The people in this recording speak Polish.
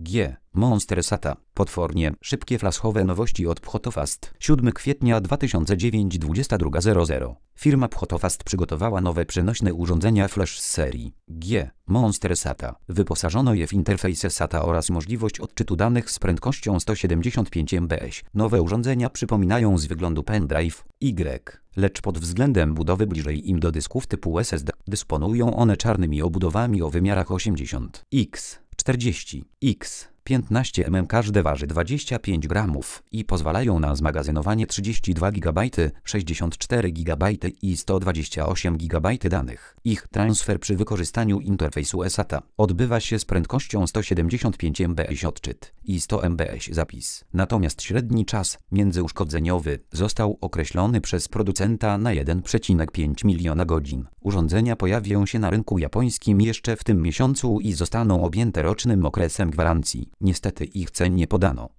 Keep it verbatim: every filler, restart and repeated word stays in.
G. Monster SATA. Potwornie szybkie flashowe nowości od Photofast. siódmego kwietnia dwa tysiące dziewiątego dwudziesta druga zero zero. Firma Photofast przygotowała nowe przenośne urządzenia flash z serii G. Monster SATA. Wyposażono je w interfejs SATA oraz możliwość odczytu danych z prędkością sto siedemdziesiąt pięć megabitów. Nowe urządzenia przypominają z wyglądu pendrive Y, lecz pod względem budowy bliżej im do dysków typu S S D. Dysponują one czarnymi obudowami o wymiarach osiemdziesiąt na czterdzieści na piętnaście milimetrów, każde waży dwadzieścia pięć gramów i pozwalają na zmagazynowanie trzydzieści dwa gigabajty, sześćdziesiąt cztery gigabajty i sto dwadzieścia osiem gigabajtów danych. Ich transfer przy wykorzystaniu interfejsu SATA odbywa się z prędkością sto siedemdziesiąt pięć megabitów odczyt i sto megabitów zapis. Natomiast średni czas międzyuszkodzeniowy został określony przez producenta na jeden przecinek pięć miliona godzin. Urządzenia pojawią się na rynku japońskim jeszcze w tym miesiącu i zostaną objęte rocznym okresem gwarancji. Niestety ich cen nie podano.